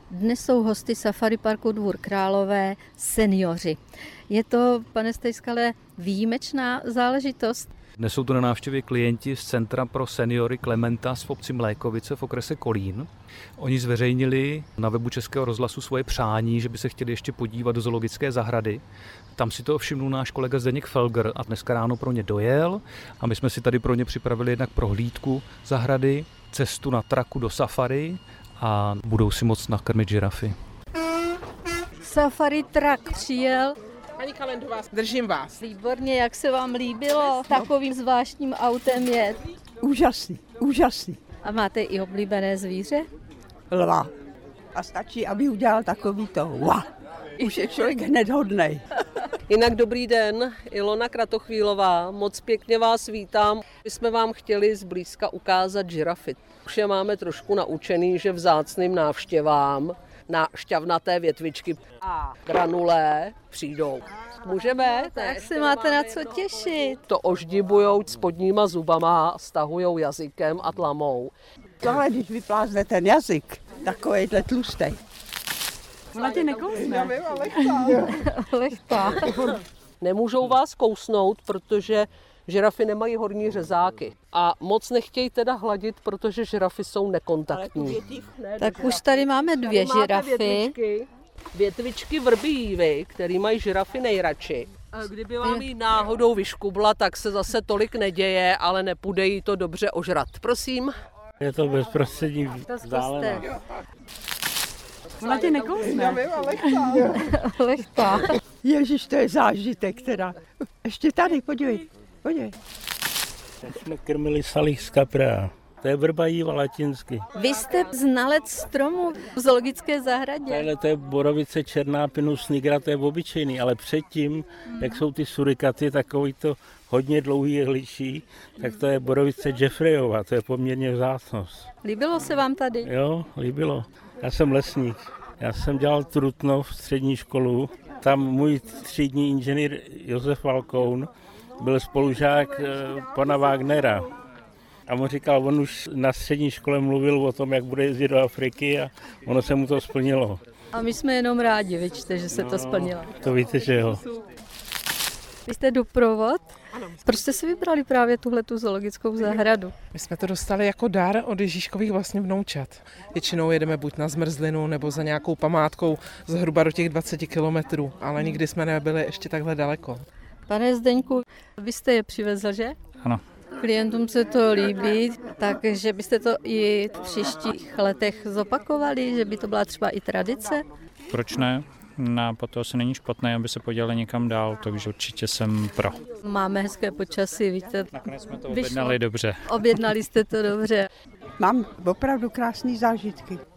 Dnes jsou hosty Safari Parku Dvůr Králové seniori. Je to, pane Stejskale, výjimečná záležitost? Dnes jsou tu na návštěvě klienti z Centra pro seniory Klementas v obci Mlékovice v okrese Kolín. Oni zveřejnili na webu Českého rozhlasu svoje přání, že by se chtěli ještě podívat do zoologické zahrady. Tam si to všimnul náš kolega Zdeněk Felger a dneska ráno pro ně dojel a my jsme si tady pro ně připravili jednak prohlídku zahrady, cestu na traku do safari a budou si moct nakrmit žirafy. Safari trak přijel. Paní Kalendová, držím vás. Výborně, jak se vám líbilo takovým zvláštním autem jet? Úžasný. A máte i oblíbené zvíře? Lva. A stačí, aby udělal takovýto Už je člověk hned hodnej. Jinak dobrý den, Ilona Kratochvílová, moc pěkně vás vítám. My jsme vám chtěli zblízka ukázat žirafy. Už je máme trošku naučený, že vzácným návštěvám na šťavnaté větvičky a granulé přijdou. Můžeme? Tak se máte na co těšit. To oždibujou spodníma zubama, stahujou jazykem a tlamou. Tohle, když vyplázne ten jazyk, takovejhle tlustej. Ona tě nekousne. Lechtá. Nemůžou vás kousnout, protože žirafy nemají horní řezáky. A moc nechtějí teda hladit, protože žirafy jsou nekontaktní. Tak už tady máme dvě žirafy. Větvičky vrbí, který mají žirafy nejradši. A kdyby vám jí náhodou vyškubla, tak se zase tolik neděje, ale nepůjde jí to dobře ožrat. Prosím. Je to bezprostřední vzdálenost. Ona tě nekousne. Lechtá. Ježiš, to je zážitek teda. Ještě tady, podívej. Tak jsme krmili salých z kapra. To je vrba jíva latinsky. Vy jste znalec stromu v zoologické zahradě. To je borovice černá Pinus nigra, to je obyčejný, ale předtím, jak jsou ty surikaty, takový to hodně dlouhý jehličí, tak to je borovice Jeffreyova, to je poměrně vzácnost. Líbilo se vám tady? Jo, líbilo. Já jsem lesník. Já jsem dělal Trutnov střední školu. Tam můj třídní inženýr Josef Valkoun byl spolužák pana Wagnera. A on říkal, on už na střední škole mluvil o tom, jak bude jezdit do Afriky a ono se mu to splnilo. A my jsme jenom rádi, vidíte, že se to splnilo. To víte, že jo. Vy jste doprovod? Ano. Proč jste si vybrali právě tuhletu zoologickou zahradu? My jsme to dostali jako dar od Ježíškových vlastně vnoučat. Většinou jedeme buď na zmrzlinu, nebo za nějakou památkou zhruba do těch 20 kilometrů, ale nikdy jsme nebyli ještě takhle daleko. Pane Zdeňku, vy jste je přivezl, že? Ano. Klientům se to líbí, takže byste to i v příštích letech zopakovali, že by to byla třeba i tradice? Proč ne? Nápad to asi není špatný, aby se podělali někam dál, takže určitě jsem pro. Máme hezké počasí, víte. Nakonec jsme to objednali dobře. Objednali jste to dobře. Mám opravdu krásné zážitky.